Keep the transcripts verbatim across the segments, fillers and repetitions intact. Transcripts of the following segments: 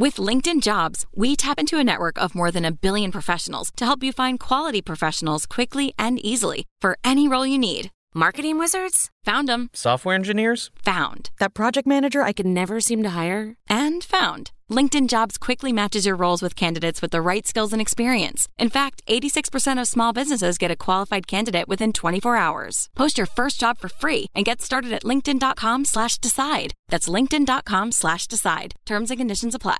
With LinkedIn Jobs, we tap into a network of more than a billion professionals to help you find quality professionals quickly and easily for any role you need. Marketing wizards? Found them. Software engineers? Found. That project manager I could never seem to hire? And found. LinkedIn Jobs quickly matches your roles with candidates with the right skills and experience. In fact, eighty-six percent of small businesses get a qualified candidate within twenty-four hours. Post your first job for free and get started at linkedin.com slash decide. That's linkedin.com slash decide. Terms and conditions apply.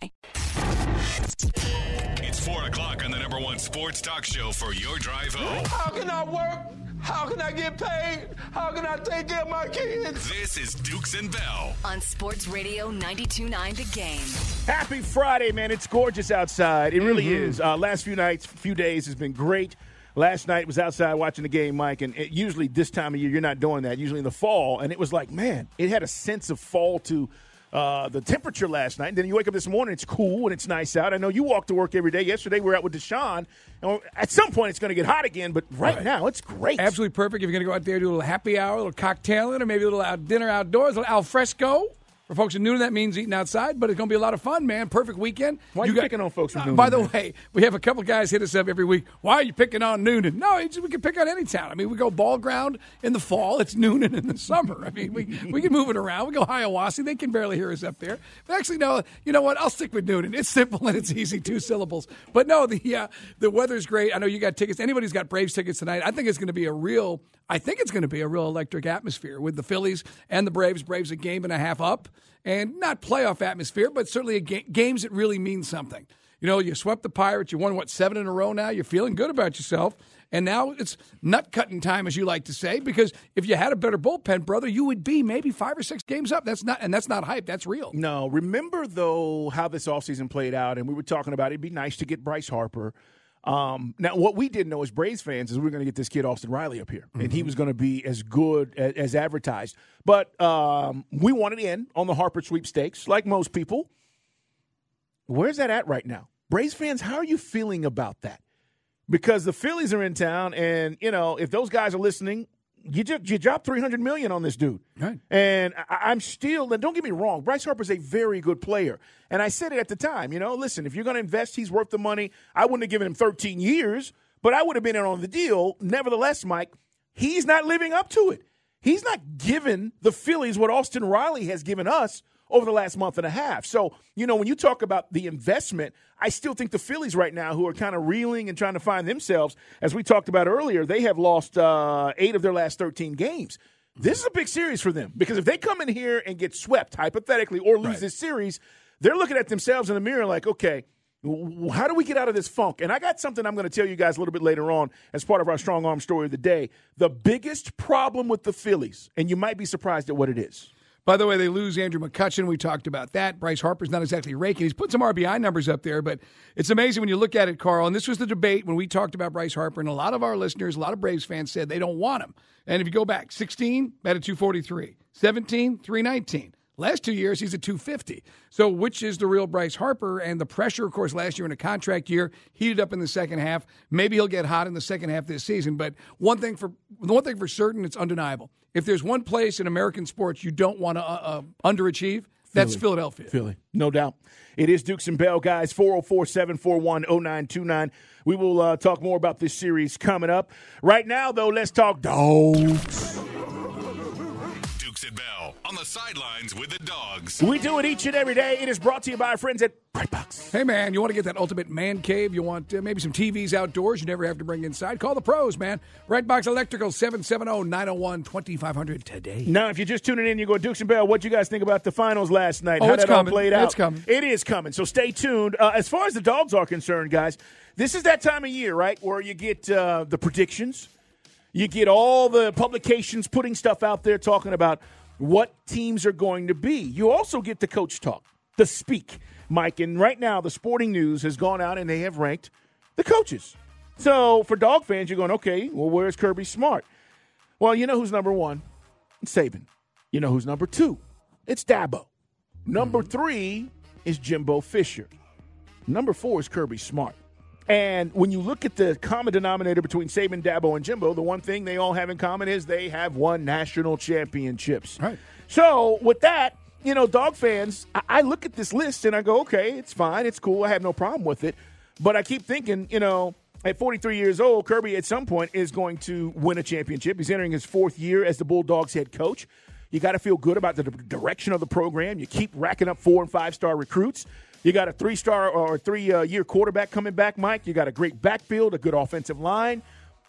It's four o'clock on the number one sports talk show for your drive home. How can I work? How can I get paid? How can I take care of my kids? This is Dukes and Bell on Sports Radio ninety-two point nine The Game. Happy Friday, man. It's gorgeous outside. It really mm-hmm. is. Uh, last few nights, few days has been great. Last night was outside watching the game, Mike, and it, usually this time of year you're not doing that. Usually in the fall, and it was like, man, it had a sense of fall to uh, the temperature last night. And then you wake up this morning, it's cool and it's nice out. I know you walk to work every day. Yesterday we were out with Deshaun. And at some point it's going to get hot again, but right, right now it's great. Absolutely perfect. If you're going to go out there, do a little happy hour, a little cocktailing, or maybe a little out dinner outdoors, a little al fresco. For folks in Newnan, that means eating outside, but it's going to be a lot of fun, man. Perfect weekend. Why are you, you got, picking on folks from Newnan? Uh, by the man? way, we have a couple guys hit us up every week. Why are you picking on Newnan? No, it's, we can pick on any town. I mean, we go ball ground in the fall. It's Newnan in the summer. I mean, we we can move it around. We go Hiawassee. They can barely hear us up there. But actually, no, you know what? I'll stick with Newnan. It's simple and it's easy, two syllables. But no, the uh, the weather's great. I know you got tickets. Anybody who's got Braves tickets tonight, I think it's going to be a real, I think it's going to be a real electric atmosphere with the Phillies and the Braves. Braves a game and a half up. And not playoff atmosphere, but certainly a ga- games that really mean something. You know, you swept the Pirates. You won, what, seven in a row now? You're feeling good about yourself. And now it's nut-cutting time, as you like to say, because if you had a better bullpen, brother, you would be maybe five or six games up. That's not, and that's not hype. That's real. No, remember, though, how this offseason played out, and we were talking about it'd be nice to get Bryce Harper. Um, now, what we didn't know as Braves fans is we were going to get this kid Austin Riley up here, mm-hmm. and he was going to be as good as, as advertised. But um, we wanted in on the Harper sweepstakes, like most people. Where's that at right now? Braves fans, how are you feeling about that? Because the Phillies are in town, and, you know, if those guys are listening, you just, you dropped three hundred million dollars on this dude. Right. And I, I'm still, and don't get me wrong, Bryce Harper's a very good player. And I said it at the time, you know, listen, if you're going to invest, he's worth the money. I wouldn't have given him thirteen years, but I would have been in on the deal. Nevertheless, Mike, he's not living up to it. He's not giving the Phillies what Austin Riley has given us over the last month and a half. So, you know, when you talk about the investment, I still think the Phillies right now, who are kind of reeling and trying to find themselves, as we talked about earlier, they have lost uh, eight of their last thirteen games. This is a big series for them because if they come in here and get swept, hypothetically, or lose right. this series, they're looking at themselves in the mirror like, okay, how do we get out of this funk? And I got something I'm going to tell you guys a little bit later on as part of our strong arm story of the day. The biggest problem with the Phillies, and you might be surprised at what it is. By the way, they lose Andrew McCutchen. We talked about that. Bryce Harper's not exactly raking. He's put some R B I numbers up there, but it's amazing when you look at it, Carl. And this was the debate when we talked about Bryce Harper, and a lot of our listeners, a lot of Braves fans said they don't want him. And if you go back, sixteen, batted two forty-three. seventeen, three nineteen. Last two years, he's at two fifty. So which is the real Bryce Harper? And the pressure, of course, last year in a contract year, heated up in the second half. Maybe he'll get hot in the second half this season. But one thing for one thing for certain, it's undeniable. If there's one place in American sports you don't want to uh, uh, underachieve, that's Philly. Philadelphia. Philly, no doubt. It is Dukes and Bell, guys, four oh four, seven four one, oh nine two nine. We will uh, talk more about this series coming up. Right now, though, let's talk dogs. Dukes and Bell on the sidelines with the dogs. We do it each and every day. It is brought to you by our friends at Brightbox. Hey, man, you want to get that ultimate man cave? You want uh, maybe some T Vs outdoors you never have to bring inside? Call the pros, man. Brightbox Electrical, seven seven zero, nine zero one, two five zero zero today. Now, if you're just tuning in, you go Dukes and Bell. What you guys think about the finals last night? Oh, How it's that all coming. played out? It's coming. It is coming, so stay tuned. Uh, as far as the dogs are concerned, guys, this is that time of year, right, where you get uh, the predictions. You get all the publications putting stuff out there talking about what teams are going to be. You also get the coach talk, the speak, Mike. And right now, the Sporting News has gone out and they have ranked the coaches. So for dog fans, you're going, okay, well, where's Kirby Smart? Well, you know who's number one? It's Saban. You know who's number two? It's Dabo. Number three is Jimbo Fisher. Number four is Kirby Smart. And when you look at the common denominator between Saban, Dabo, and Jimbo, the one thing they all have in common is they have won national championships. Right. So with that, you know, Dog fans, I, I look at this list and I go, okay, it's fine. It's cool. I have no problem with it. But I keep thinking, you know, at forty-three years old, Kirby at some point is going to win a championship. He's entering his fourth year as the Bulldogs head coach. You got to feel good about the direction of the program. You keep racking up four- and five-star recruits. You got a three-star or three-year quarterback coming back, Mike. You got a great backfield, a good offensive line.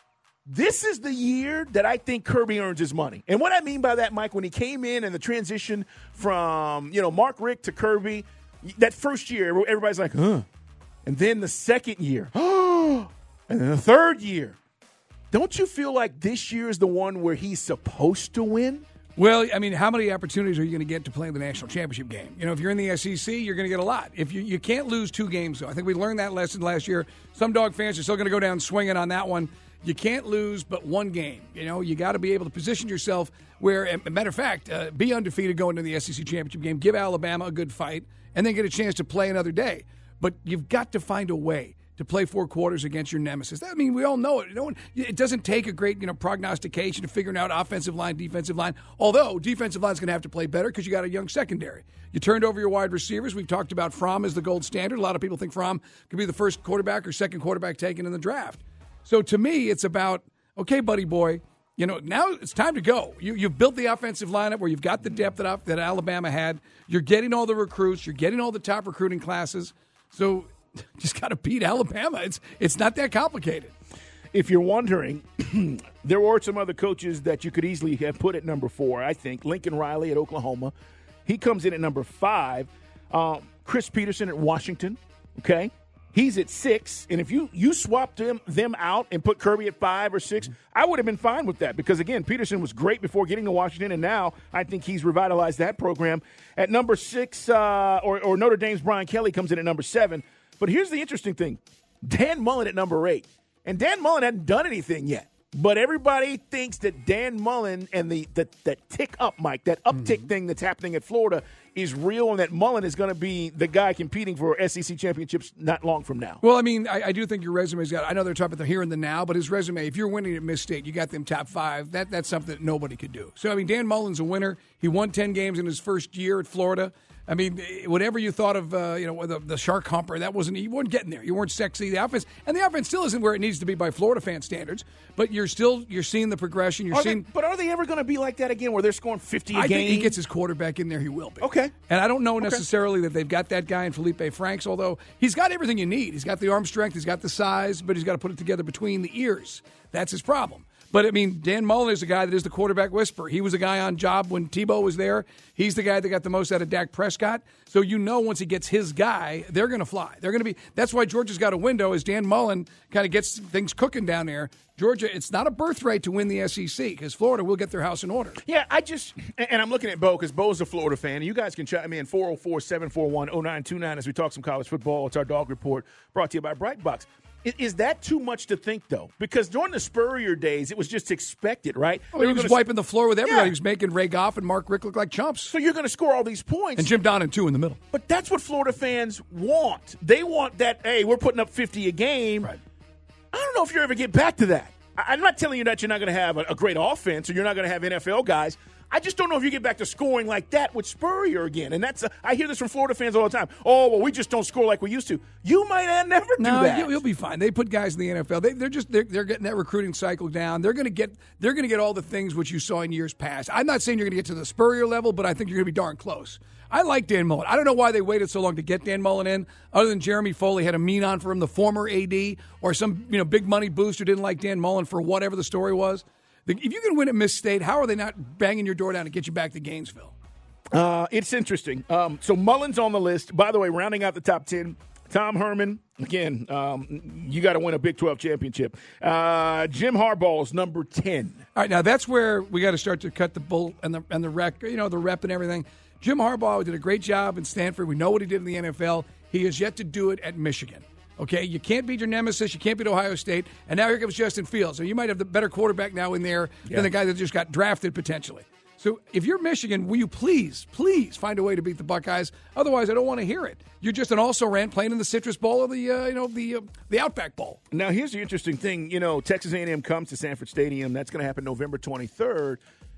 This is the year that I think Kirby earns his money. And what I mean by that, Mike, when he came in and the transition from, you know, Mark Richt to Kirby, that first year, everybody's like, huh. And then the second year, and then the third year. Don't you feel like this year is the one where he's supposed to win? Well, I mean, how many opportunities are you going to get to play in the national championship game? You know, if you're in the S E C, you're going to get a lot. If you you can't lose two games, though. I think we learned that lesson last year. Some Dog fans are still going to go down swinging on that one. You can't lose but one game. You know, you got to be able to position yourself where, as a matter of fact, uh, be undefeated going to the S E C championship game, give Alabama a good fight, and then get a chance to play another day. But you've got to find a way to play four quarters against your nemesis. I mean, we all know it. No one, it doesn't take a great, you know, prognostication to figuring out offensive line, defensive line. Although defensive line's going to have to play better because you got a young secondary. You turned over your wide receivers. We've talked about Fromm as the gold standard. A lot of people think Fromm could be the first quarterback or second quarterback taken in the draft. So to me, it's about, okay, buddy boy, you know, now it's time to go. You, you've built the offensive lineup where you've got the depth that, that Alabama had. You're getting all the recruits. You're getting all the top recruiting classes. So just got to beat Alabama. It's it's not that complicated. If you're wondering, there were some other coaches that you could easily have put at number four, I think. Lincoln Riley at Oklahoma. He comes in at number five. Um, Chris Peterson at Washington, okay? He's at six. And if you, you swapped them, them out and put Kirby at five or six, I would have been fine with that because, again, Peterson was great before getting to Washington, and now I think he's revitalized that program. At number six, uh, or, or Notre Dame's Brian Kelly comes in at number seven. But here's the interesting thing. Dan Mullen at number eight. And Dan Mullen hadn't done anything yet. But everybody thinks that Dan Mullen and the, the that tick up, Mike, that uptick mm-hmm. thing that's happening at Florida is real, and that Mullen is going to be the guy competing for S E C championships not long from now. Well, I mean, I, I do think your resume's got – I know they're talking about the here and the now, but his resume, if you're winning at Miss State, you got them top five, that that's something that nobody could do. So, I mean, Dan Mullen's a winner. He won ten games in his first year at Florida. I mean, whatever you thought of, uh, you know, the, the shark humper, that wasn't, you weren't getting there. You weren't sexy. The offense, and the offense still isn't where it needs to be by Florida fan standards, but you're still, you're seeing the progression. You're are seeing. They, but are they ever going to be like that again where they're scoring fifty a I game? think he gets his quarterback in there, he will be. Okay. And I don't know okay. necessarily that they've got that guy in Felipe Franks, although he's got everything you need. He's got the arm strength, he's got the size, but he's got to put it together between the ears. That's his problem. But, I mean, Dan Mullen is the guy that is the quarterback whisperer. He was a guy on job when Tebow was there. He's the guy that got the most out of Dak Prescott. So you know once he gets his guy, they're going to fly. They're going to be. That's why Georgia's got a window as Dan Mullen kind of gets things cooking down there. Georgia, it's not a birthright to win the S E C because Florida will get their house in order. Yeah, I just – and I'm looking at Bo because Bo's a Florida fan. And you guys can chime in four oh four, seven four one, oh nine two nine as we talk some college football. It's our Dog Report brought to you by Brightbox. Is that too much to think, though? Because during the Spurrier days, it was just expected, right? Oh, he was wiping the floor with everybody. Yeah. He was making Ray Goff and Mark Richt look like chumps. So you're going to score all these points. And Jim Donnan, too, in the middle. But that's what Florida fans want. They want that, hey, we're putting up fifty a game. Right. I don't know if you ever get back to that. I'm not telling you that you're not going to have a great offense or you're not going to have N F L guys. I just don't know if you get back to scoring like that with Spurrier again. And that's a, I hear this from Florida fans all the time. Oh, well, we just don't score like we used to. You might never do no, that. No, you'll be fine. They put guys in the N F L. They, they're just they're, they're getting that recruiting cycle down. They're going to get they're going to get all the things which you saw in years past. I'm not saying you're going to get to the Spurrier level, but I think you're going to be darn close. I like Dan Mullen. I don't know why they waited so long to get Dan Mullen in, other than Jeremy Foley had a mean on for him, the former A D, or some you know big money booster didn't like Dan Mullen for whatever the story was. If you can win at Miss State, how are they not banging your door down to get you back to Gainesville? Uh, it's interesting. Um, so Mullen's on the list. By the way, rounding out the top ten, Tom Herman. Again, um, you got to win a Big twelve championship. Uh, Jim Harbaugh's number ten. All right, now that's where we got to start to cut the bull and the and the rec, you know, the rep and everything. Jim Harbaugh did a great job in Stanford. We know what he did in the N F L. He has yet to do it at Michigan. Okay, you can't beat your nemesis. You can't beat Ohio State. And now here comes Justin Fields. So you might have the better quarterback now in there yeah. than the guy that just got drafted potentially. So if you're Michigan, will you please, please find a way to beat the Buckeyes? Otherwise, I don't want to hear it. You're just an also-ran playing in the Citrus Bowl or the uh, you know the uh, the Outback Bowl. Now here's the interesting thing. You know, Texas A and M comes to Sanford Stadium. That's going to happen November twenty-third.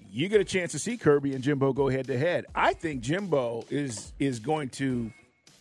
you get a chance to see Kirby and Jimbo go head-to-head. I think Jimbo is is going to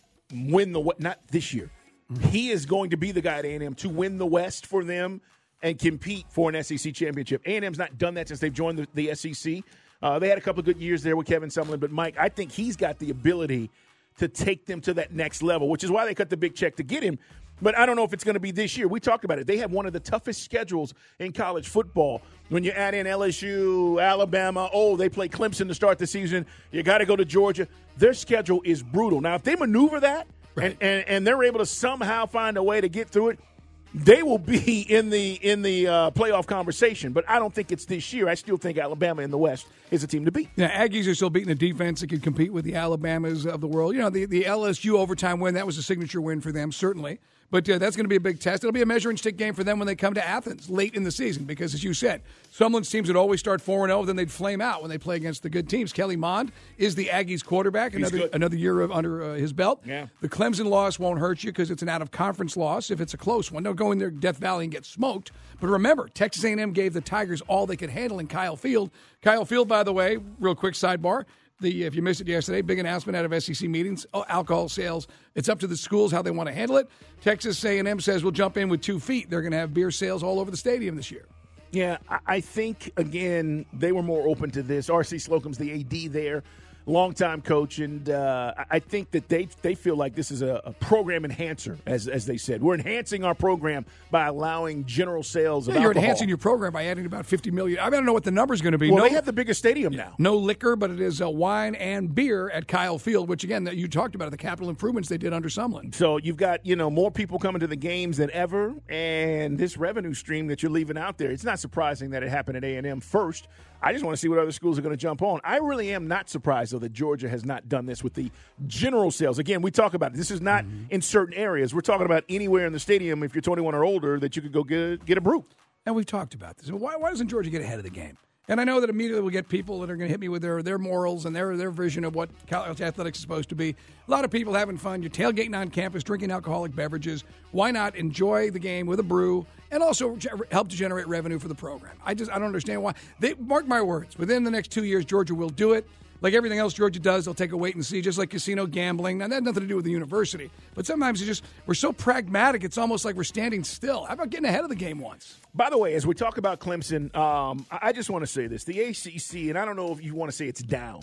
win the – not this year. Mm-hmm. He is going to be the guy at A and M to win the West for them and compete for an S E C championship. A and M's not done that since they've joined the, the S E C. Uh, they had a couple of good years there with Kevin Sumlin. But, Mike, I think he's got the ability to take them to that next level, which is why they cut the big check to get him. But I don't know if it's going to be this year. We talked about it. They have one of the toughest schedules in college football. When you add in L S U, Alabama, oh, they play Clemson to start the season. You got to go to Georgia. Their schedule is brutal. Now, if they maneuver that right. and, and, and they're able to somehow find a way to get through it, they will be in the in the uh, playoff conversation. But I don't think it's this year. I still think Alabama in the West is a team to beat. Yeah, Aggies are still beating a defense that could compete with the Alabamas of the world. You know, the, the L S U overtime win, that was a signature win for them, certainly. But uh, that's going to be a big test. It'll be a measuring stick game for them when they come to Athens late in the season because, as you said, Sumlin's teams would always start four and oh, then they'd flame out when they play against the good teams. Kelly Mond is the Aggies quarterback, another another year of, under uh, his belt. Yeah. The Clemson loss won't hurt you because it's an out-of-conference loss if it's a close one. Don't go in there Death Valley and get smoked. But remember, Texas A and M gave the Tigers all they could handle in Kyle Field. Kyle Field, by the way, real quick sidebar, The, if you missed it yesterday, big announcement out of S E C meetings, oh, alcohol sales. It's up to the schools how they want to handle it. Texas A and M says we'll jump in with two feet. They're going to have beer sales all over the stadium this year. Yeah, I think, again, they were more open to this. R C Slocum's the A D there, longtime coach, and uh, I think that they they feel like this is a, a program enhancer, as as they said. We're enhancing our program by allowing general sales of yeah, you're alcohol. enhancing your program by adding about fifty million dollars. I don't know what the number's going to be. Well, no, they have the biggest stadium now. No liquor, but it is uh, wine and beer at Kyle Field, which, again, that you talked about, the capital improvements they did under Sumlin. So you've got, you know, more people coming to the games than ever, and this revenue stream that you're leaving out there, it's not surprising that it happened at A and M first. I just want to see what other schools are going to jump on. I really am not surprised, though, that Georgia has not done this with the general sales. Again, we talk about it. This is not mm-hmm. in certain areas. We're talking about anywhere in the stadium, if you're twenty-one or older, that you could go get a, get a brew. And we've talked about this. Why, why doesn't Georgia get ahead of the game? And I know that immediately we'll get people that are going to hit me with their, their morals and their their vision of what college athletics is supposed to be. A lot of people having fun. You're tailgating on campus, drinking alcoholic beverages. Why not enjoy the game with a brew and also help to generate revenue for the program? I just I don't understand why. They mark my words. Within the next two years, Georgia will do it. Like everything else Georgia does, they'll take a wait and see, just like casino gambling. Now, that has nothing to do with the university. But sometimes it's just, we're so pragmatic, it's almost like we're standing still. How about getting ahead of the game once? By the way, as we talk about Clemson, um, I just want to say this. The A C C, and I don't know if you want to say it's down,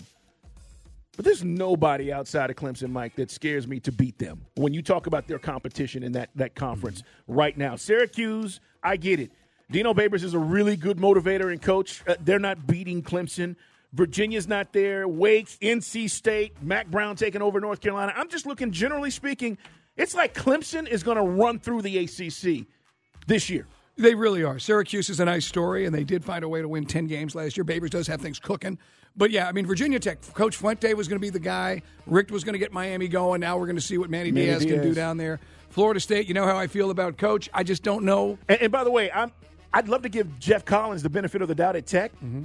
but there's nobody outside of Clemson, Mike, that scares me to beat them when you talk about their competition in that, that conference mm-hmm. right now. Syracuse, I get it. Dino Babers is a really good motivator and coach. Uh, they're not beating Clemson. Virginia's not there. Wake, N C State, Mac Brown taking over North Carolina. I'm just looking, generally speaking, it's like Clemson is going to run through the A C C this year. They really are. Syracuse is a nice story, and they did find a way to win ten games last year. Babers does have things cooking. But, yeah, I mean, Virginia Tech, Coach Fuente was going to be the guy. Richt was going to get Miami going. Now we're going to see what Manny, Manny Diaz, Diaz can do down there. Florida State, you know how I feel about Coach. I just don't know. And, and by the way, I'm, I'd love to give Jeff Collins the benefit of the doubt at Tech. Mm-hmm.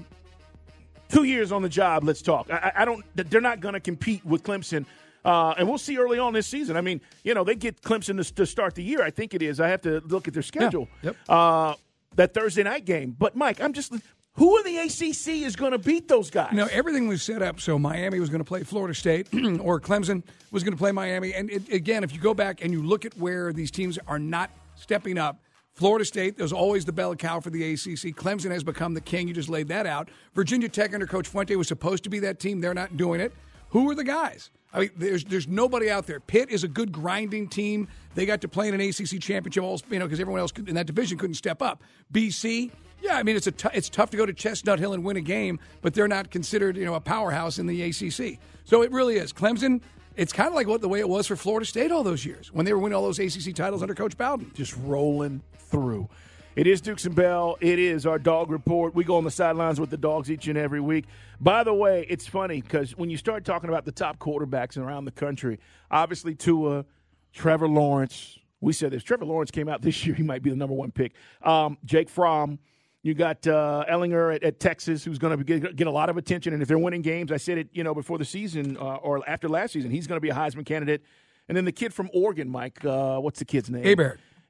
Two years on the job, let's talk. I, I don't. They're not going to compete with Clemson, uh, and we'll see early on this season. I mean, you know, they get Clemson to, to start the year. I think it is. I have to look at their schedule. Yeah. Yep. Uh, that Thursday night game. But Mike, I'm just. Who in the A C C is going to beat those guys? You know, everything was set up so Miami was going to play Florida State or Clemson was going to play Miami. And it, again, if you go back and you look at where these teams are not stepping up. Florida State, there's always the bell cow for the A C C. Clemson has become the king. You just laid that out. Virginia Tech under Coach Fuente was supposed to be that team. They're not doing it. Who are the guys? I mean, there's there's nobody out there. Pitt is a good grinding team. They got to play in an A C C championship, you know, because everyone else in that division couldn't step up. B C, yeah, I mean, it's a t- it's tough to go to Chestnut Hill and win a game, but they're not considered, you know, a powerhouse in the A C C. So it really is. Clemson, it's kind of like what the way it was for Florida State all those years when they were winning all those A C C titles under Coach Bowden. Just rolling through. It is Dukes and Bell. It is our dog report. We go on the sidelines with the dogs each and every week. By the way, it's funny because when you start talking about the top quarterbacks around the country, obviously Tua, Trevor Lawrence. We said this. Trevor Lawrence came out this year. He might be the number one pick. Um, Jake Fromm. You got uh, Ellinger at, at Texas, who's going to get, get a lot of attention. And if they're winning games, I said it, you know, before the season uh, or after last season, he's going to be a Heisman candidate. And then the kid from Oregon, Mike, uh, what's the kid's name? Hebert.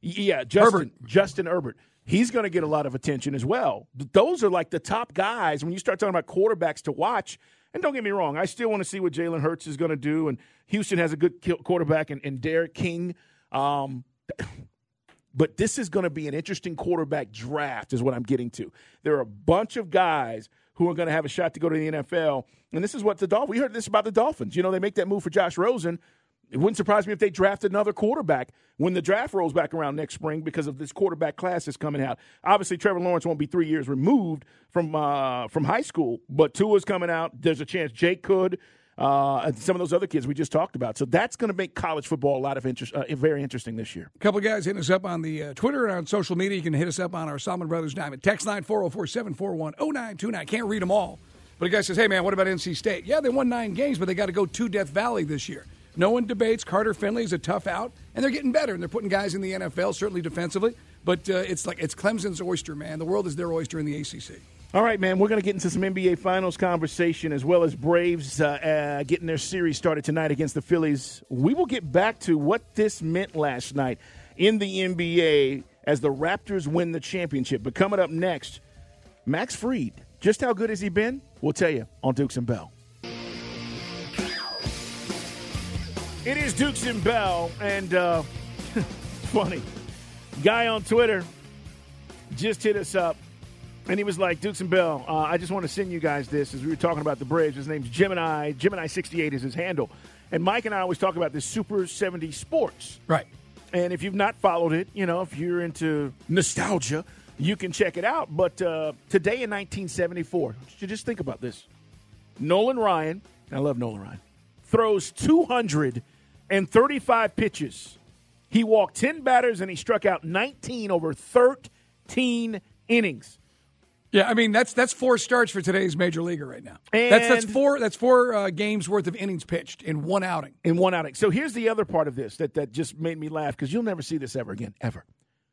Yeah, Justin, Herbert. Justin Herbert. He's going to get a lot of attention as well. Those are like the top guys when you start talking about quarterbacks to watch. And don't get me wrong, I still want to see what Jalen Hurts is going to do. And Houston has a good quarterback in, in Derek King. Um, but this is going to be an interesting quarterback draft is what I'm getting to. There are a bunch of guys who are going to have a shot to go to the N F L. And this is what the Dolphins – we heard this about the Dolphins. You know, they make that move for Josh Rosen. It wouldn't surprise me if they draft another quarterback when the draft rolls back around next spring because of this quarterback class that's coming out. Obviously, Trevor Lawrence won't be three years removed from uh, from high school, but Tua's coming out. There's a chance Jake could, uh, and some of those other kids we just talked about. So that's going to make college football a lot of interest, uh, very interesting this year. A couple of guys hitting us up on the uh, Twitter and on social media. You can hit us up on our Solomon Brothers Diamond. Text line four oh four, seven four one, oh nine two nine. Can't read them all. But a guy says, hey, man, what about N C State? Yeah, they won nine games, but they got to go to Death Valley this year. No one debates Carter Finley is a tough out, and they're getting better, and they're putting guys in the N F L, certainly defensively. But uh, it's like it's Clemson's oyster, man. The world is their oyster in the A C C. All right, man, we're going to get into some N B A Finals conversation as well as Braves uh, uh, getting their series started tonight against the Phillies. We will get back to what this meant last night in the N B A as the Raptors win the championship. But coming up next, Max Fried. Just how good has he been? We'll tell you on Dukes and Bell. It is Dukes and Bell, and uh, funny, guy on Twitter just hit us up, and he was like, Dukes and Bell, uh, I just want to send you guys this as we were talking about the Braves. His name's Gemini. Gemini sixty-eight is his handle. And Mike and I always talk about this Super seventy Sports. Right. And if you've not followed it, you know, if you're into nostalgia, you can check it out. But uh, today in nineteen seventy-four, you just think about this. Nolan Ryan, I love Nolan Ryan, throws two hundred thirty-five pitches. He walked ten batters, and he struck out nineteen over thirteen innings. Yeah, I mean, that's that's four starts for today's major leaguer right now. And that's that's four that's four uh, games worth of innings pitched in one outing. In one outing. So here's the other part of this that, that just made me laugh, because you'll never see this ever again, ever.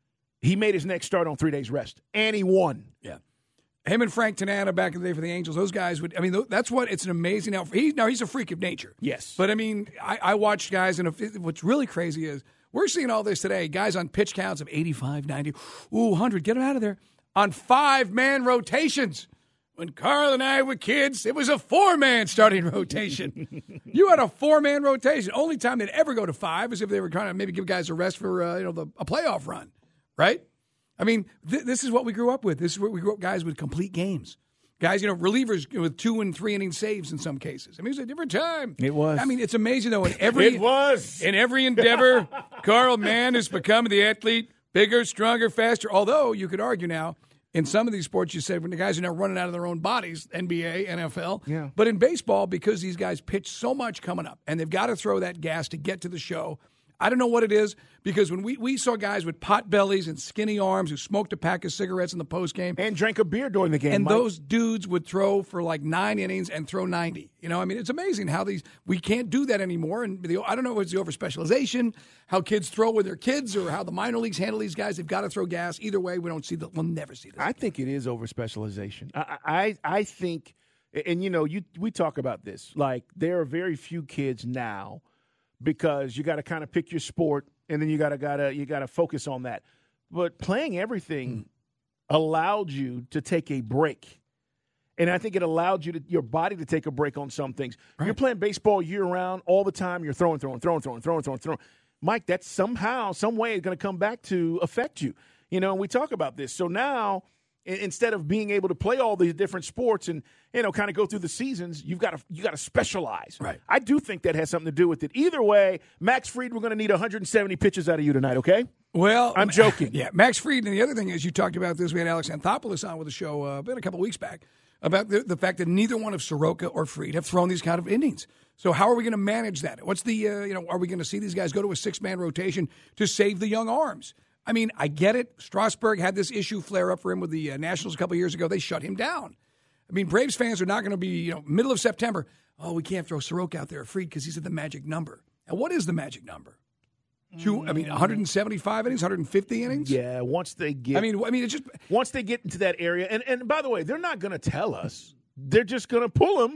He made his next start on three days rest, and he won. Yeah. Him and Frank Tanana back in the day for the Angels, those guys would, I mean, that's what, it's an amazing outfit. He, now, he's a freak of nature. Yes. But, I mean, I, I watched guys, and if, what's really crazy is we're seeing all this today, guys on pitch counts of eighty-five, ninety, ooh, one hundred, get them out of there, on five-man rotations. When Carl and I were kids, it was a four-man starting rotation. You had a four-man rotation. Only time they'd ever go to five is if they were trying to maybe give guys a rest for, uh, you know, the, a playoff run, right? I mean, th- this is what we grew up with. This is what we grew up, guys with complete games. Guys, you know, relievers with two and three inning saves in some cases. I mean, it was a different time. It was. I mean, it's amazing, though. In every, it was. In every endeavor, Carl Mann has become the athlete, bigger, stronger, faster. Although, you could argue now, in some of these sports, you said when the guys are now running out of their own bodies, N B A, N F L. Yeah. But in baseball, because these guys pitch so much coming up, and they've got to throw that gas to get to the show, I don't know what it is, because when we, we saw guys with pot bellies and skinny arms who smoked a pack of cigarettes in the postgame. And drank a beer during the game. And Mike. those dudes would throw for like nine innings and throw ninety. You know, I mean, it's amazing how these, we can't do that anymore. And the, I don't know if it's the overspecialization, how kids throw with their kids, or how the minor leagues handle these guys. They've got to throw gas. Either way, we don't see that. We'll never see this. I think it is overspecialization. I, I, I think, and you know, you we talk about this, like there are very few kids now, because you got to kind of pick your sport, and then you got to gotta you got to focus on that. But playing everything mm. allowed you to take a break, and I think it allowed you to your body to take a break on some things. Right. You're playing baseball year round, all the time. You're throwing, throwing, throwing, throwing, throwing, throwing, throwing. Mike, that's somehow, some way, going to come back to affect you. You know, and we talk about this. So now, instead of being able to play all these different sports and, you know, kind of go through the seasons, you've got to you got to specialize. Right. I do think that has something to do with it. Either way, Max Fried, we're going to need one hundred seventy pitches out of you tonight, okay? Well, I'm joking. Yeah, Max Fried. And the other thing is, you talked about this. We had Alex Anthopoulos on with the show uh, been a couple weeks back about the, the fact that neither one of Soroka or Fried have thrown these kind of innings. So how are we going to manage that? What's the, uh, you know, are we going to see these guys go to a six-man rotation to save the young arms? I mean, I get it. Strasburg had this issue flare up for him with the uh, Nationals a couple of years ago. They shut him down. I mean, Braves fans are not going to be, you know, middle of September, oh, we can't throw Soroka out there, Fried, because he's at the magic number. And what is the magic number? Two, I mean, one hundred seventy-five innings, one hundred fifty innings? Yeah, once they get. I mean, I mean, it's just once they get into that area, and, and by the way, they're not going to tell us. They're just going to pull them,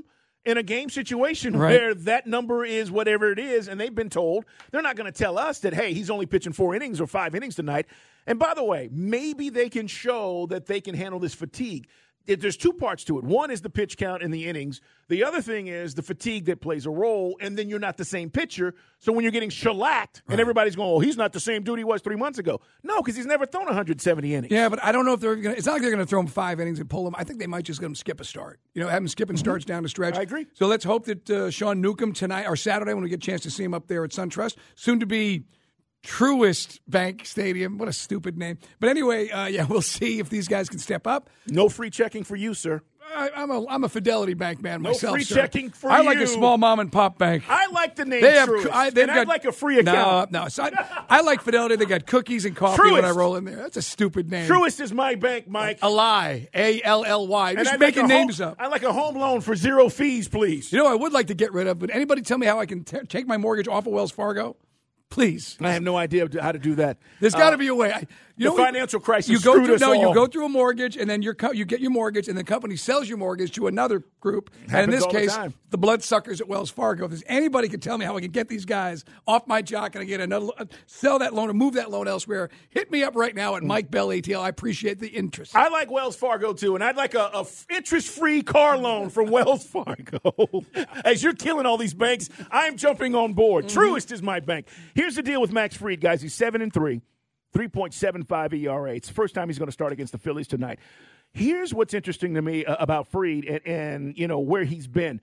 in a game situation Right. where that number is whatever it is, and they've been told they're not going to tell us that, hey, he's only pitching four innings or five innings tonight. And by the way, maybe they can show that they can handle this fatigue. It, there's two parts to it. One is the pitch count and the innings. The other thing is the fatigue that plays a role, and then you're not the same pitcher. So when you're getting shellacked and everybody's going, oh, he's not the same dude he was three months ago. No, because he's never thrown one hundred seventy innings. Yeah, but I don't know if they're going to – it's not like they're going to throw him five innings and pull him. I think they might just let him skip a start. You know, have him skipping mm-hmm. starts down the stretch. I agree. So let's hope that uh, Sean Newcomb tonight or Saturday when we get a chance to see him up there at SunTrust, soon to be – Truist Bank Stadium. What a stupid name. But anyway, uh, yeah, we'll see if these guys can step up. No free checking for you, sir. I, I'm a I'm a Fidelity Bank man no myself. No free sir. checking for I you. like a small mom and pop bank. I like the name they have, Truist. I, they've and got, I'd like a free account. No, no. So I, I like Fidelity. They got cookies and coffee Truist. when I roll in there. That's a stupid name. Truist is my bank, Mike. A lie. A L L Y. Just I'd making like names home, up. I like a home loan for zero fees, please. You know, I would like to get rid of, but anybody tell me how I can t- take my mortgage off of Wells Fargo? Please. I have no idea how to do that. There's got to uh, be a way. I, you the know, financial crisis you go screwed through, us No, all. you go through a mortgage, and then your co- you get your mortgage, and the company sells your mortgage to another group. Happens and in this all the case, time. the bloodsuckers at Wells Fargo. If there's anybody can tell me how I can get these guys off my jock and I get another, sell that loan or move that loan elsewhere, hit me up right now at Mike Bell A T L. I appreciate the interest. I like Wells Fargo, too, and I'd like a, a interest-free car loan from Wells Fargo. As you're killing all these banks, I'm jumping on board. Mm-hmm. Truist is my bank. Here's the deal with Max Fried, guys. He's seven and three. three point seven five E R A. It's the first time he's going to start against the Phillies tonight. Here's what's interesting to me uh, about Fried and, and, you know, where he's been.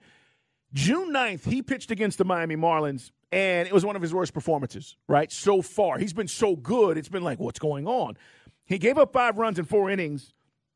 June ninth, he pitched against the Miami Marlins, and it was one of his worst performances, right, so far. He's been so good, it's been like, what's going on? He gave up five runs in four innings.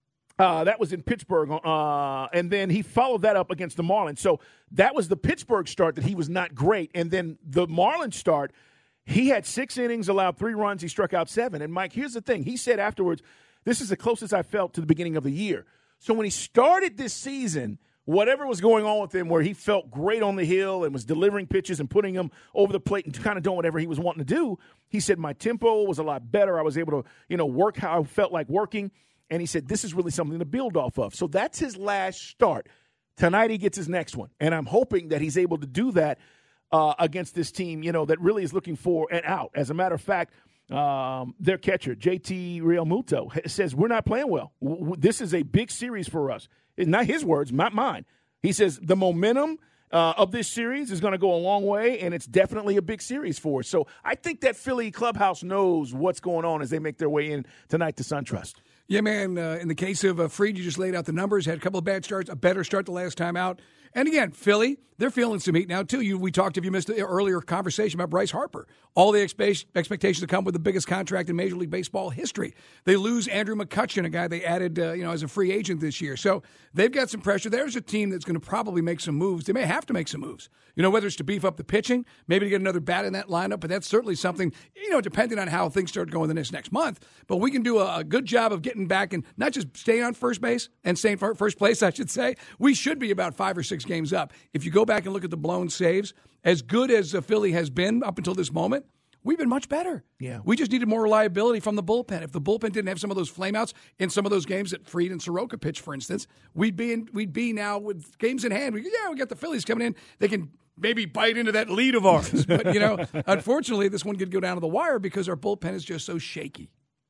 Uh, that was in Pittsburgh, uh, and then he followed that up against the Marlins. So that was the Pittsburgh start that he was not great. And then the Marlins start, he had six innings, allowed three runs. He struck out seven. And, Mike, here's the thing. He said afterwards, this is the closest I felt to the beginning of the year. So when he started this season, whatever was going on with him where he felt great on the hill and was delivering pitches and putting them over the plate and kind of doing whatever he was wanting to do, he said my tempo was a lot better. I was able to, you know, work how I felt like working. And he said this is really something to build off of. So that's his last start. Tonight he gets his next one. And I'm hoping that he's able to do that Uh, against this team, you know, that really is looking for an out. As a matter of fact, um, their catcher, J T Realmuto, says we're not playing well. W- w- this is a big series for us. It's not his words, not mine. He says the momentum uh, of this series is going to go a long way, and it's definitely a big series for us. So I think that Philly clubhouse knows what's going on as they make their way in tonight to SunTrust. Yeah, man, uh, in the case of uh, Fried, you just laid out the numbers, had a couple of bad starts, a better start the last time out. And again, Philly, they're feeling some heat now, too. You, we talked, if you missed the earlier conversation about Bryce Harper. All the expe- expectations to come with the biggest contract in Major League Baseball history. They lose Andrew McCutchen, a guy they added uh, you know, as a free agent this year. So they've got some pressure. There's a team that's going to probably make some moves. They may have to make some moves. You know, whether it's to beef up the pitching, maybe to get another bat in that lineup, but that's certainly something, you know, depending on how things start going the next, next month. But we can do a, a good job of getting back and not just staying on first base and staying for first place, I should say. We should be about five or six games up. If you go back and look at the blown saves, as good as uh, Philly has been up until this moment, we've been much better. Yeah. We just needed more reliability from the bullpen. If the bullpen didn't have some of those flameouts in some of those games that Fried and Soroka pitched, for instance, we'd be in, we'd be now with games in hand. We, yeah, we got the Phillies coming in. They can maybe bite into that lead of ours. But, you know, unfortunately, this one could go down to the wire because our bullpen is just so shaky.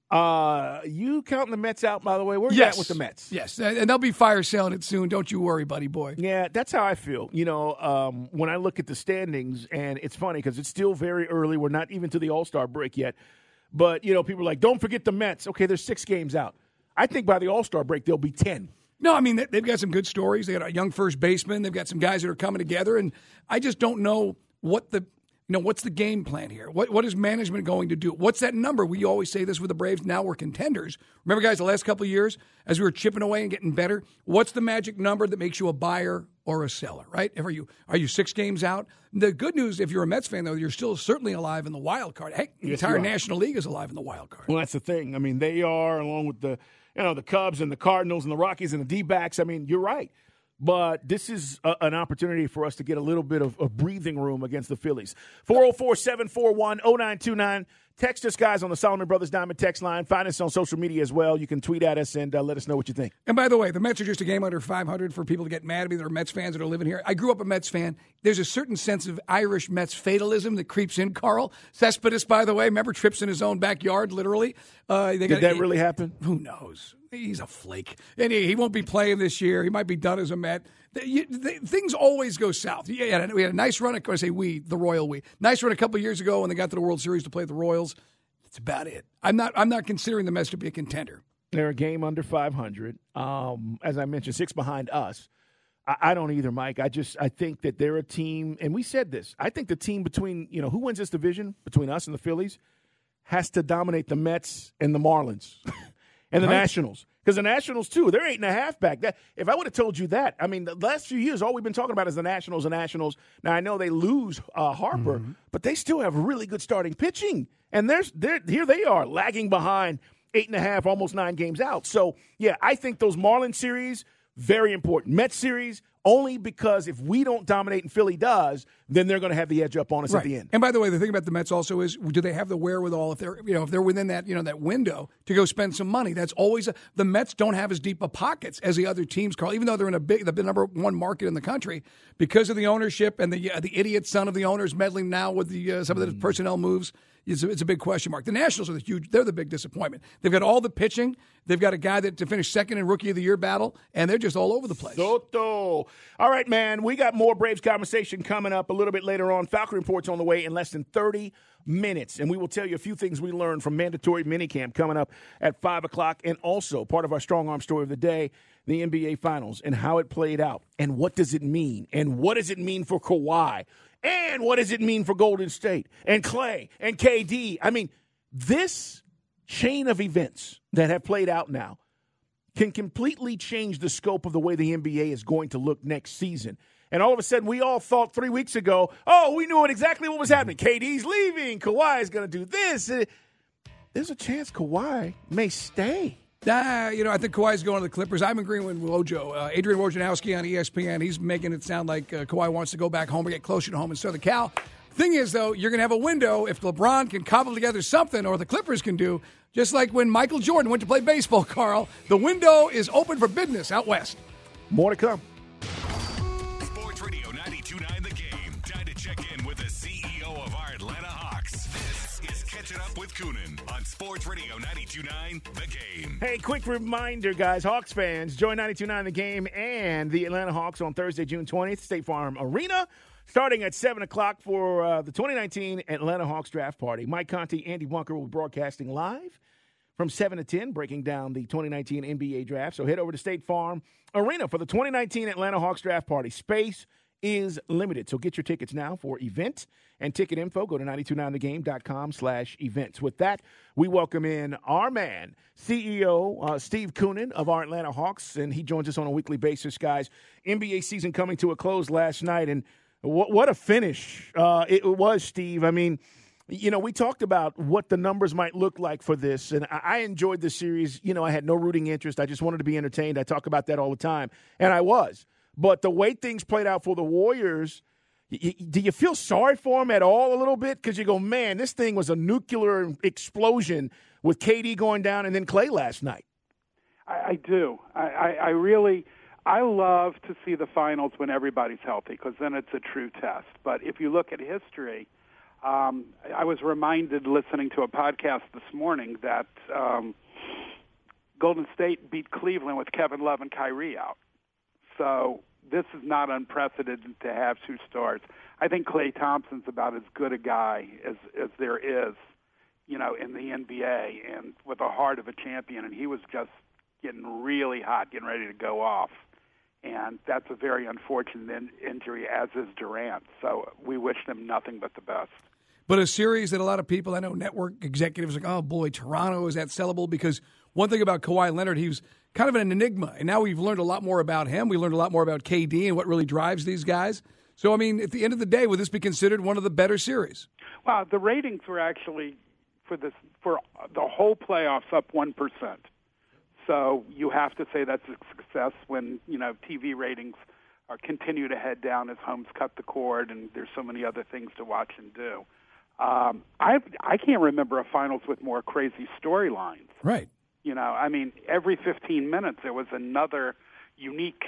Uh, you counting the Mets out, by the way? Where you Yes. at with the Mets? Yes, and they'll be fire selling it soon. Don't you worry, buddy boy. Yeah, that's how I feel. You know, um, when I look at the standings, and it's funny because it's still very early. We're not even to the All-Star break yet. But, you know, people are like, don't forget the Mets. Okay, there's six games out. I think by the All-Star break, there'll be ten. No, I mean, they- they've got some good stories. They got a young first baseman. They've got some guys that are coming together. And I just don't know what the – you know, what's the game plan here? What What is management going to do? What's that number? We always say this with the Braves. Now we're contenders. Remember, guys, the last couple of years, as we were chipping away and getting better, what's the magic number that makes you a buyer or a seller, right? Are you are you six games out? The good news, if you're a Mets fan, though, you're still certainly alive in the wild card. Heck, the Yes, entire you are. National League is alive in the wild card. Well, that's the thing. I mean, they are, along with the, you know, the Cubs and the Cardinals and the Rockies and the D-backs. I mean, you're right. But this is a, an opportunity for us to get a little bit of, of breathing room against the Phillies. four oh four, seven four one, oh nine two nine. Text us, guys, on the Solomon Brothers Diamond text line. Find us on social media as well. You can tweet at us and uh, let us know what you think. And by the way, the Mets are just a game under five hundred for people to get mad at me that are Mets fans that are living here. I grew up a Mets fan. There's a certain sense of Irish Mets fatalism that creeps in, Carl. Cespedes, by the way, remember, trips in his own backyard, literally. Uh, they Did got, that he, really happen? Who knows? He's a flake. And he, he won't be playing this year. He might be done as a Met. The, you, the, things always go south. Yeah, we had a nice run. I say we, the Royal we. Nice run a couple of years ago when they got to the World Series to play the Royals. That's about it. I'm not I'm not considering the Mets to be a contender. They're a game under five hundred. Um, as I mentioned, six behind us. I, I don't either, Mike. I just I think that they're a team, and we said this. I think the team between, you know, who wins this division between us and the Phillies has to dominate the Mets and the Marlins and the Right. Nationals. Because the Nationals, too, they're eight and a half back. That, if I would have told you that, I mean, the last few years, all we've been talking about is the Nationals, the Nationals. Now, I know they lose uh, Harper, Mm-hmm. but they still have really good starting pitching. And there's, they're, here they are, lagging behind eight and a half, almost nine games out. So, yeah, I think those Marlins series, very important. Mets series, only because if we don't dominate and Philly does, then they're going to have the edge up on us Right. at the end. And by the way, the thing about the Mets also is, do they have the wherewithal if they're you know if they're within that you know that window to go spend some money? That's always a, the Mets don't have as deep of pockets as the other teams, Carl. Even though they're in a big the number one market in the country because of the ownership and the uh, the idiot son of the owners meddling now with the uh, some of the Mm. personnel moves. It's a, it's a big question mark. The Nationals are the huge. They're the big disappointment. They've got all the pitching. They've got a guy that to finish second in Rookie of the Year battle, and they're just all over the place. Soto. All right, man. We got more Braves conversation coming up a little bit later on. Falcon Report's on the way in less than thirty minutes, and we will tell you a few things we learned from mandatory minicamp coming up at five o'clock, and also part of our strong arm story of the day, the N B A Finals and how it played out, and what does it mean, and what does it mean for Kawhi, and what does it mean for Golden State and Clay and K D. I mean, this chain of events that have played out now can completely change the scope of the way the N B A is going to look next season. And all of a sudden, we all thought three weeks ago, oh, we knew what exactly what was happening. K D's leaving. Kawhi is going to do this. There's a chance Kawhi may stay. Nah, you know, I think Kawhi's going to the Clippers. I'm agreeing with Wojo. Uh, Adrian Wojnarowski on E S P N, he's making it sound like uh, Kawhi wants to go back home or get closer to home in Southern Cal. Thing is, though, you're going to have a window if LeBron can cobble together something, or the Clippers can do, just like when Michael Jordan went to play baseball, Carl. The window is open for business out west. More to come. Sports Radio ninety-two point nine The Game. Time to check in with the C E O of our Atlanta Hawks. This is Catching Up with Coonan on Sports Radio ninety-two point nine The Game. Hey, quick reminder, guys, Hawks fans, join ninety-two point nine The Game and the Atlanta Hawks on Thursday, June twentieth, State Farm Arena, starting at seven o'clock for uh, the twenty nineteen Atlanta Hawks Draft Party. Mike Conti, Andy Bunker will be broadcasting live from seven to ten, breaking down the twenty nineteen N B A Draft. So head over to State Farm Arena for the twenty nineteen Atlanta Hawks Draft Party. Space is limited, so get your tickets now for event and ticket info. Go to nine two nine the game dot com slash events. With that, we welcome in our man, C E O uh, Steve Koonin of our Atlanta Hawks, and he joins us on a weekly basis, guys. N B A season coming to a close last night, and what, what a finish uh, it was, Steve. I mean, you know, we talked about what the numbers might look like for this, and I, I enjoyed the series. You know, I had no rooting interest. I just wanted to be entertained. I talk about that all the time, and I was. But the way things played out for the Warriors, y- y- do you feel sorry for them at all a little bit? Because you go, man, this thing was a nuclear explosion with K D going down and then Clay last night. I, I do. I, I, I really – I love to see the finals when everybody's healthy because then it's a true test. But if you look at history – Um, I was reminded listening to a podcast this morning that um, Golden State beat Cleveland with Kevin Love and Kyrie out. So this is not unprecedented to have two stars. I think Klay Thompson's about as good a guy as, as there is, you know, in the N B A, and with the heart of a champion. And he was just getting really hot, getting ready to go off. And that's a very unfortunate in- injury, as is Durant. So we wish them nothing but the best. But a series that a lot of people, I know network executives are like, oh, boy, Toronto, is that sellable? Because one thing about Kawhi Leonard, he was kind of an enigma. And now we've learned a lot more about him. We learned a lot more about K D and what really drives these guys. So, I mean, at the end of the day, would this be considered one of the better series? Well, the ratings were actually, for this for the whole playoffs, up one percent. So you have to say that's a success when, you know, T V ratings are continue to head down as homes cut the cord and there's so many other things to watch and do. Um, I I can't remember a finals with more crazy storylines. Right. You know, I mean, every fifteen minutes there was another unique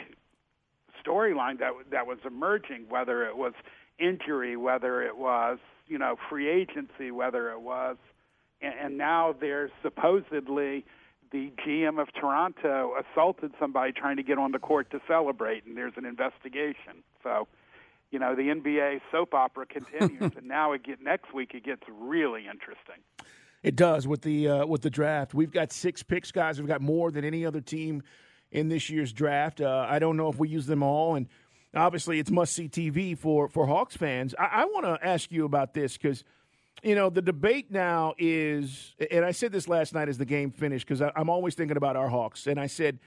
storyline that that was emerging, whether it was injury, whether it was, you know, free agency, whether it was, and, and now there's supposedly the G M of Toronto assaulted somebody trying to get on the court to celebrate, and there's an investigation. So, you know, the N B A soap opera continues, and now it get, next week it gets really interesting. It does with the uh, with the draft. We've got six picks, guys. We've got more than any other team in this year's draft. Uh, I don't know if we use them all, and obviously it's must-see T V for, for Hawks fans. I, I want to ask you about this because, you know, the debate now is, and I said this last night as the game finished because I'm always thinking about our Hawks, and I said,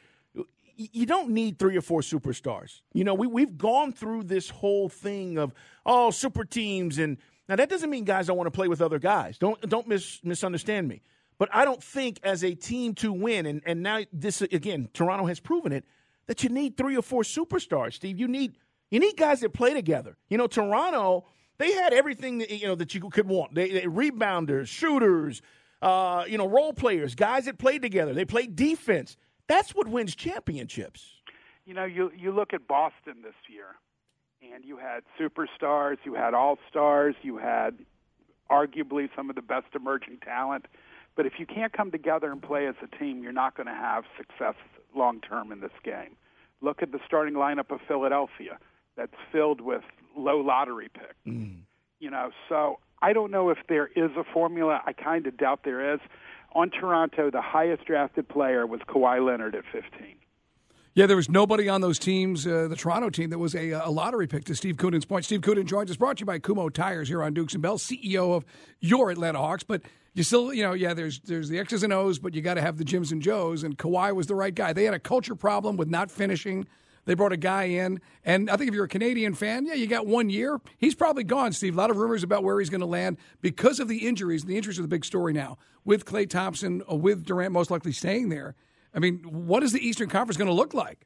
you don't need three or four superstars. You know, we, we've gone through this whole thing of, oh, super teams, and now that doesn't mean guys don't want to play with other guys. Don't don't mis- misunderstand me. But I don't think as a team to win, and, and now this, again, Toronto has proven it, that you need three or four superstars, Steve. You need you need guys that play together. You know, Toronto, they had everything that, you know, that you could want. They, they rebounders, shooters, uh, you know, role players, guys that played together. They played defense. That's what wins championships. You know, you you look at Boston this year, and you had superstars, you had all-stars, you had arguably some of the best emerging talent. But if you can't come together and play as a team, you're not going to have success long-term in this game. Look at the starting lineup of Philadelphia that's filled with low lottery picks. Mm. You know, so I don't know if there is a formula. I kind of doubt there is. On Toronto, the highest drafted player was Kawhi Leonard at fifteen. Yeah, there was nobody on those teams, uh, the Toronto team, that was a, a lottery pick, to Steve Kunin's point. Steve Kunin joins us, brought to you by Kumho Tires here on Dukes and Bell, C E O of your Atlanta Hawks. But you still, you know, yeah, there's there's the X's and O's, but you got to have the Jims and Joes, and Kawhi was the right guy. They had a culture problem with not finishing. They brought a guy in, and I think if you're a Canadian fan, yeah, you got one year. He's probably gone, Steve. A lot of rumors about where he's going to land because of the injuries. The injuries are the big story now, with Klay Thompson, uh, with Durant most likely staying there. I mean, what is the Eastern Conference going to look like?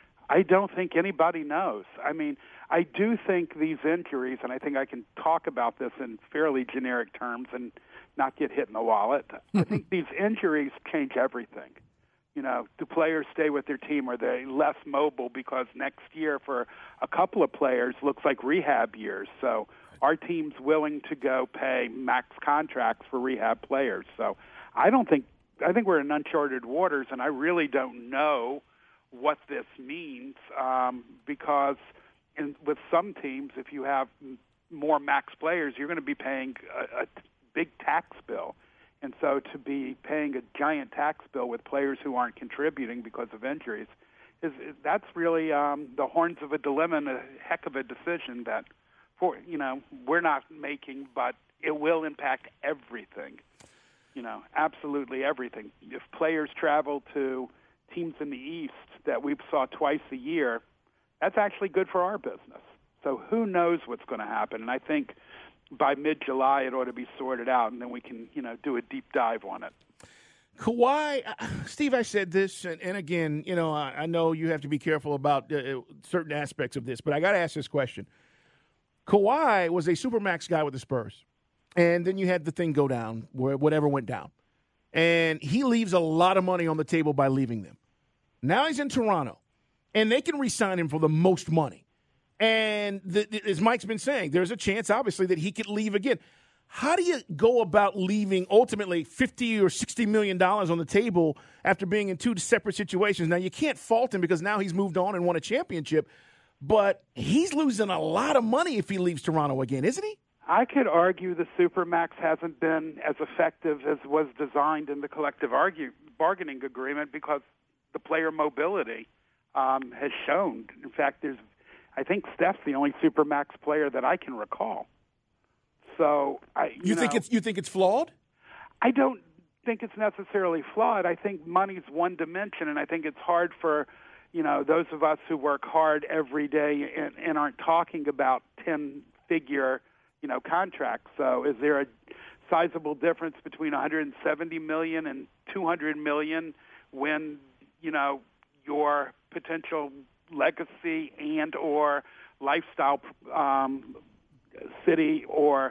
I don't think anybody knows. I mean, I do think these injuries, and I think I can talk about this in fairly generic terms and not get hit in the wallet. I think these injuries change everything. You know, do players stay with their team? Are they less mobile? Because next year for a couple of players looks like rehab years. So our team's willing to go pay max contracts for rehab players. So I don't think – I think we're in uncharted waters, and I really don't know what this means um, because in, with some teams, if you have more max players, you're going to be paying a, a big tax bill. And so to be paying a giant tax bill with players who aren't contributing because of injuries, is that's really um, the horns of a dilemma and a heck of a decision that, for you know, we're not making, but it will impact everything. You know, absolutely everything. If players travel to teams in the East that we saw twice a year, that's actually good for our business. So who knows what's going to happen? And I think by mid-July, it ought to be sorted out, and then we can, you know, do a deep dive on it. Kawhi, Steve, I said this, and, and again, you know, I, I know you have to be careful about uh, certain aspects of this, but I got to ask this question. Kawhi was a supermax guy with the Spurs, and then you had the thing go down, where whatever went down, and he leaves a lot of money on the table by leaving them. Now he's in Toronto, and they can re-sign him for the most money. And the, as Mike's been saying, there's a chance, obviously, that he could leave again. How do you go about leaving ultimately fifty or sixty million dollars on the table after being in two separate situations? Now, you can't fault him because now he's moved on and won a championship, but he's losing a lot of money if he leaves Toronto again, isn't he? I could argue the Supermax hasn't been as effective as was designed in the collective argue, bargaining agreement because the player mobility um, has shown. In fact, there's I think Steph's the only Supermax player that I can recall. So I, you, you know, think it's you think it's flawed? I don't think it's necessarily flawed. I think money's one dimension, and I think it's hard for you know those of us who work hard every day and, and aren't talking about ten-figure you know contracts. So is there a sizable difference between one hundred seventy million dollars and two hundred million dollars when you know your potential legacy and or lifestyle um, city or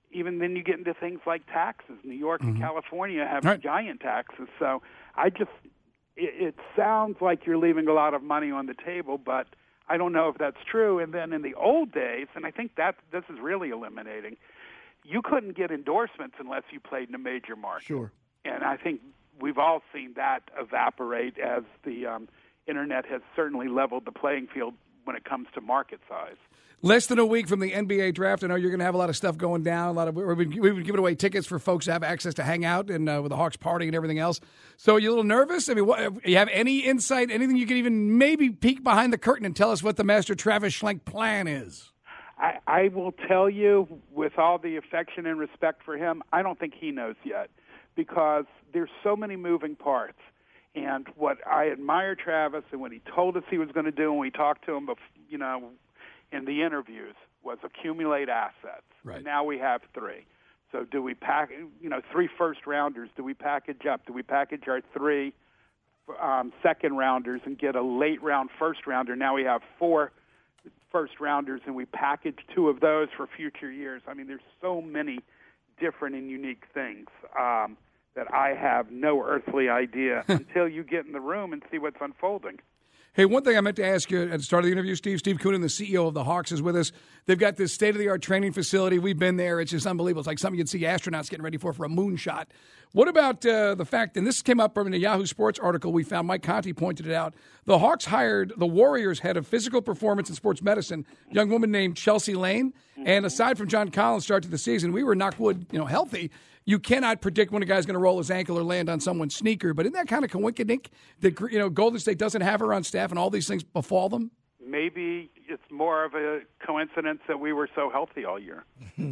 even then you get into things like taxes. New York Mm-hmm. and California have Right. giant taxes. So I just, it, it sounds like you're leaving a lot of money on the table, but I don't know if that's true. And then in the old days, and I think that this is really eliminating, you couldn't get endorsements unless you played in a major market. Sure. And I think we've all seen that evaporate as the um, Internet has certainly leveled the playing field when it comes to market size. Less than a week from the N B A draft. I know you're going to have a lot of stuff going down. A lot of we've been, we've been giving away tickets for folks to have access to hang out and uh, with the Hawks party and everything else. So are you a little nervous? I mean, what, you have any insight, anything you can even maybe peek behind the curtain and tell us what the Master Travis Schlenk plan is? I, I will tell you, with all the affection and respect for him, I don't think he knows yet, because there's so many moving parts. And what I admire Travis and what he told us he was going to do when we talked to him, you know, in the interviews, was accumulate assets. Right. And now we have three. So do we pack, you know, three first rounders? Do we package up? Do we package our three um, second rounders and get a late round first rounder? Now we have four first rounders, and we package two of those for future years. I mean, there's so many different and unique things um, that I have no earthly idea until you get in the room and see what's unfolding. Hey, one thing I meant to ask you at the start of the interview, Steve, Steve Koonin, the C E O of the Hawks, is with us. They've got this state-of-the-art training facility. We've been there. It's just unbelievable. It's like something you'd see astronauts getting ready for for a moonshot. What about uh, the fact, and this came up from a Yahoo Sports article we found, Mike Conti pointed it out, the Hawks hired the Warriors head of physical performance and sports medicine, a young woman named Chelsea Lane. And aside from John Collins' start to the season, we were, knock wood, you know, healthy. You cannot predict when a guy's going to roll his ankle or land on someone's sneaker. But isn't that kind of coinkydink that, you know, Golden State doesn't have her on staff and all these things befall them? Maybe it's more of a coincidence that we were so healthy all year.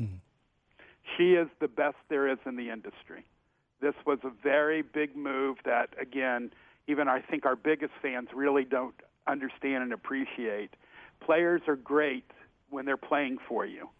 She is the best there is in the industry. This was a very big move that, again, even I think our biggest fans really don't understand and appreciate. Players are great when they're playing for you.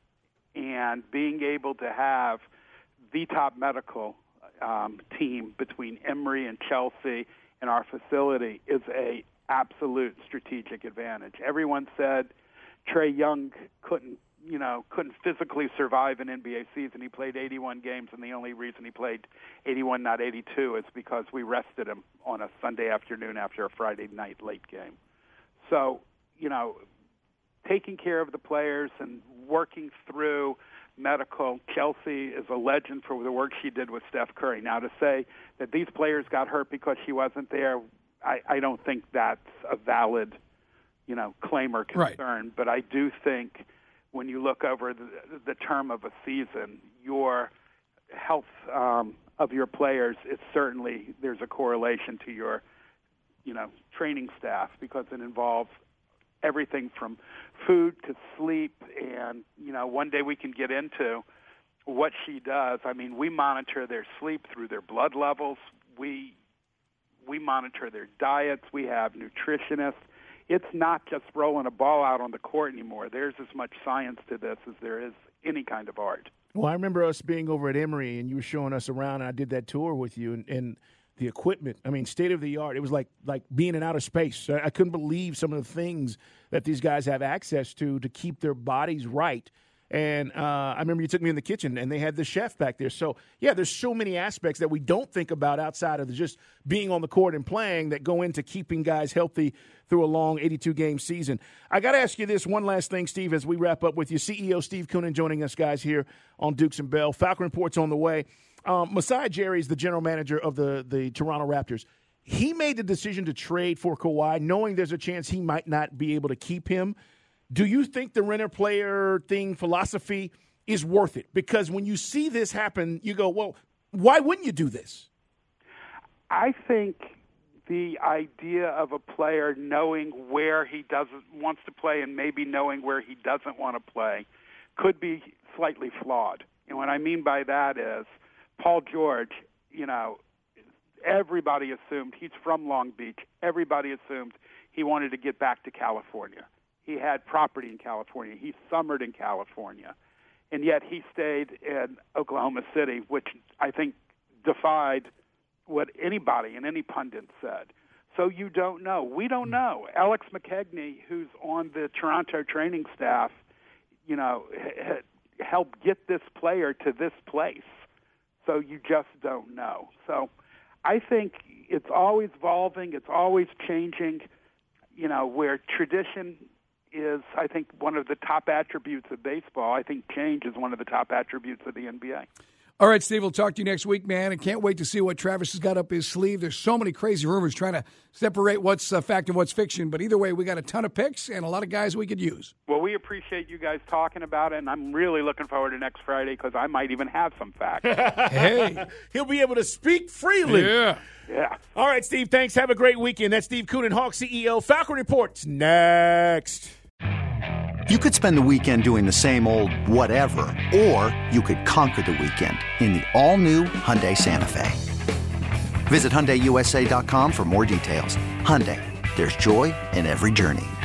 And being able to have the top medical um, team between Emory and Chelsea and our facility is a absolute strategic advantage. Everyone said Trae Young couldn't, you know, couldn't physically survive an N B A season. He played eighty-one games, and the only reason he played eighty-one, not eighty-two, is because we rested him on a Sunday afternoon after a Friday night late game. So, you know, taking care of the players and working through medical. Chelsea is a legend for the work she did with Steph Curry. Now, to say that these players got hurt because she wasn't there, I, I don't think that's a valid, you know, claim or concern. Right. But I do think when you look over the, the term of a season, your health um, of your players is certainly, there's a correlation to your, you know, training staff, because it involves everything from food to sleep. And, you know, one day we can get into what she does. I mean, we monitor their sleep through their blood levels. We we monitor their diets. We have nutritionists. It's not just rolling a ball out on the court anymore. There's as much science to this as there is any kind of art. Well, I remember us being over at Emory, and you were showing us around, and I did that tour with you, and, and the equipment, I mean, state-of-the-art. It was like like being in outer space. I, I couldn't believe some of the things that these guys have access to to keep their bodies right. And uh, I remember you took me in the kitchen, and they had the chef back there. So, yeah, there's so many aspects that we don't think about outside of just being on the court and playing that go into keeping guys healthy through a long eighty-two game season. I got to ask you this one last thing, Steve, as we wrap up with you. C E O Steve Koonin joining us, guys, here on Dukes and Bell. Falcon Report's on the way. Um, Masai Ujiri is the general manager of the, the Toronto Raptors. He made the decision to trade for Kawhi, knowing there's a chance he might not be able to keep him. Do you think the renter-player thing philosophy is worth it? Because when you see this happen, you go, well, why wouldn't you do this? I think the idea of a player knowing where he doesn't wants to play and maybe knowing where he doesn't want to play could be slightly flawed. And what I mean by that is Paul George, you know, everybody assumed he's from Long Beach. Everybody assumed he wanted to get back to California. He had property in California. He summered in California. And yet he stayed in Oklahoma City, which I think defied what anybody and any pundit said. So you don't know. We don't know. Alex McKegney, who's on the Toronto training staff, you know, help get this player to this place. So you just don't know. So I think it's always evolving. It's always changing. You know, where tradition is, I think, one of the top attributes of baseball, I think change is one of the top attributes of the N B A. All right, Steve, we'll talk to you next week, man, and can't wait to see what Travis has got up his sleeve. There's so many crazy rumors trying to separate what's uh, fact and what's fiction, but either way, we got a ton of picks and a lot of guys we could use. Well, we appreciate you guys talking about it, and I'm really looking forward to next Friday because I might even have some facts. Hey. He'll be able to speak freely. Yeah. Yeah. All right, Steve, thanks. Have a great weekend. That's Steve Koonin, Hawks C E O. Falcon Reports next. You could spend the weekend doing the same old whatever, or you could conquer the weekend in the all-new Hyundai Santa Fe. Visit Hyundai U S A dot com for more details. Hyundai, there's joy in every journey.